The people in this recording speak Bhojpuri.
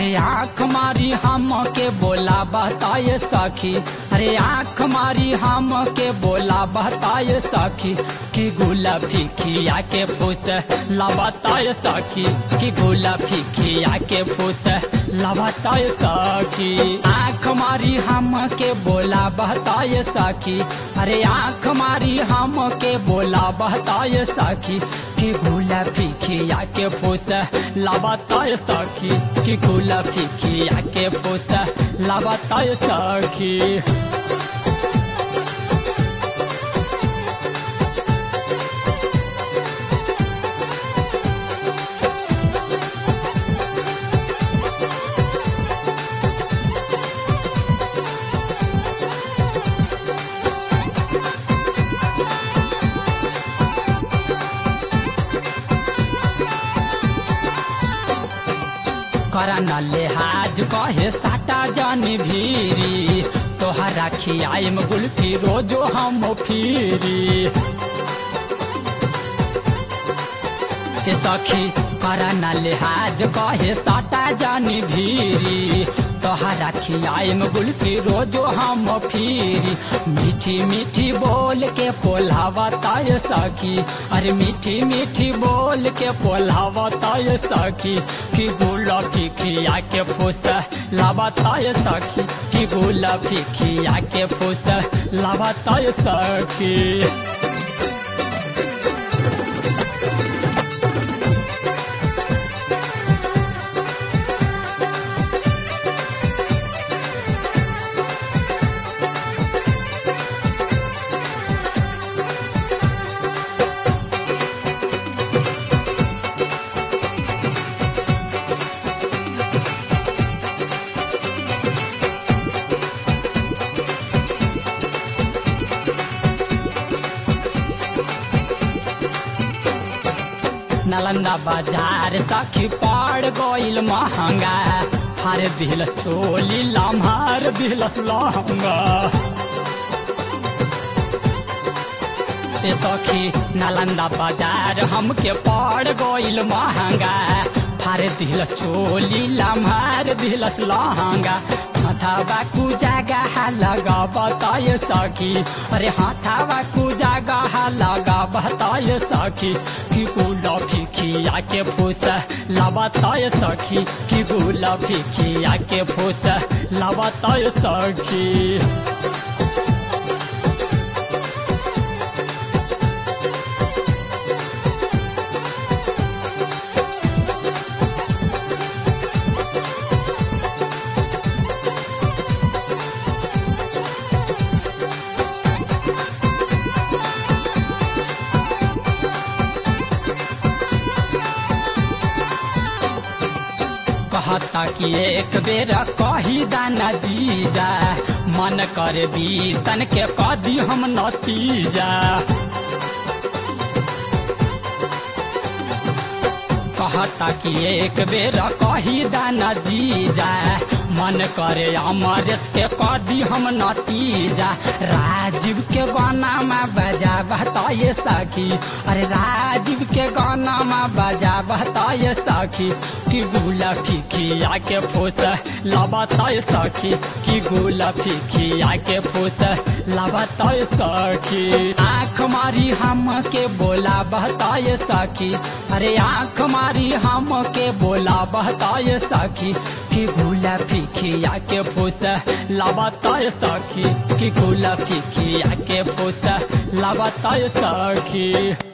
अरे आँख मारी हम के बोला बताए सखी, अरे आँख मारी हम के बोला बताए सखी, कि गुलाबी खिया के फूस लबताए सखी, कि गुलाबी खिया के फूस लबताए सखी। आँख मारी हम के बोला बताए सखी, अरे आँख मारी हम के बोला बताए सखी, कि गुलाबी खिया के फूस लबताए सखी, कि गुलाबी खिया के फूस लबताए सखी। करन लिहाज कहे साटा जानी भीरी, तोहरा खियाइम गुल्फी रोजो हम फिरी। सखी करन लिहाज कहे साटा जानी भीरी, तोहरा खियाइम गुल्फी रोजो हम फिरी। मीठी मीठी बोल के पोल्हावताए सखी, अरे मीठी मीठी बोल के पोल्हावताए सखी, कि गुलाबी खिया के फूस लबताए सखी, कि गुलाबी खिया के फूस लबताए सखी। नालंदा बाजार सखी पड़ गइल महंगा, फार दिल चोली लम्हार दिल लहंगा। सखी नालंदा बाजार हमके पड़ गइल महंगा, फार दिल चोली लम्हार दिल लहंगा। हाथावा कु जगह लगा बताए सखी, अरे हाथावा कु जगह लगा बताए सखी, कि गुलाबी खिया के फूस लबताए सखी, कि गुलाबी खिया के फूस लबताए सखी। कहता कि एक बेर कही जाना जीजा, मन कर बीतन के कदी हम नतीजा। कहता कि एक बेर कही जाना जीजा, मन करे अमरेश के कदी हम नतीजा। राजीव के गाना में बजा बताए सखी, अरे राजीव के गाना में बजा बताए सखी, कि गुलाबी खिया के फूस लबताए सखी, कि गुलाबी खिया के फूस लबताए सखी। आँख मारी हम के बोला बताए सखी, अरे आँख मारी हम के बोला बताए सखी, कि गुलाबी खिया के फूस लबताए सखी, कि गुलाबी खिया के फूस लबताए सखी।